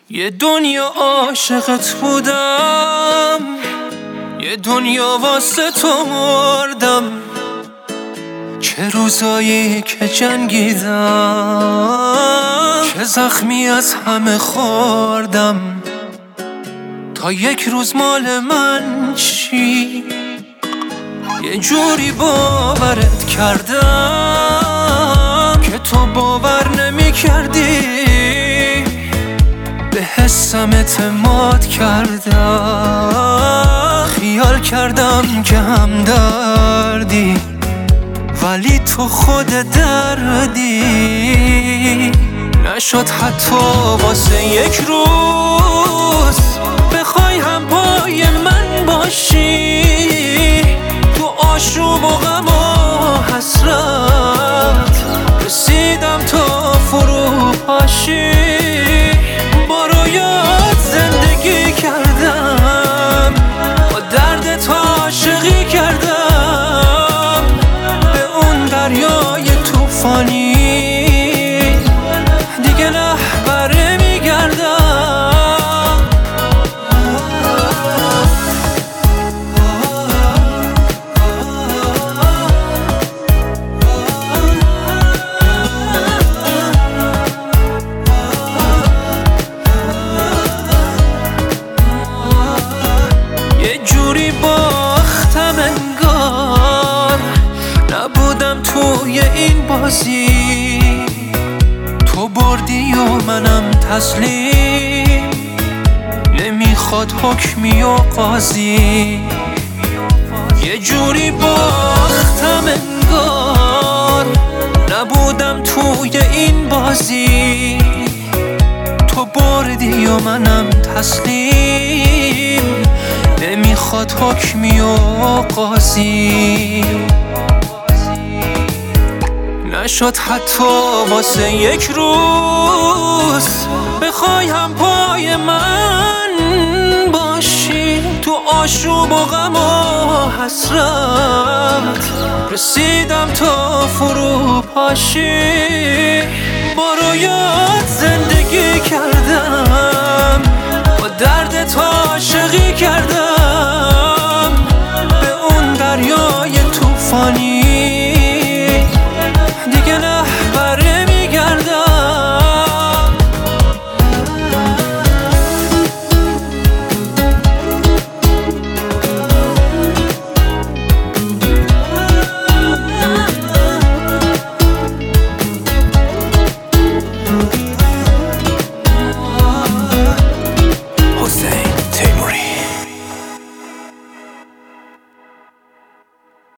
یه دنیا عاشقت بودم، یه دنیا واسه تو مردم. چه روزایی که جنگیدم، چه زخمی از همه خوردم، تا یک روز مال من چی. یه جوری باورت کردم که تو باور نمی کردی، به حسم اعتماد کردم. خیال کردم که هم دردی، ولی تو خود دردی. نشد حتی واسه یک روز بخوای هم پای من باشی. تو آشوب و غم و حسرت رسیدم تا فرو پاشی. با رویات زندگی کردم، با دردت عاشقی کردم. به اون دریای توفانی دیگه نه بره میگردم. یه جوری باختم انگار نبودم توی این بازی. تو بردی و منم تسلیم، نمیخواد حکمی و قاضی. یه جوری باختم انگار نبودم توی این بازی. تو بردی و منم تسلیم، نمیخواد حکمی و قاضی. نشد حتی واسه یک روز بخوای هم پای من باشی. تو آشوب و غم و حسرت رسیدم تا فرو پاشی. با رویات زندگی کردم،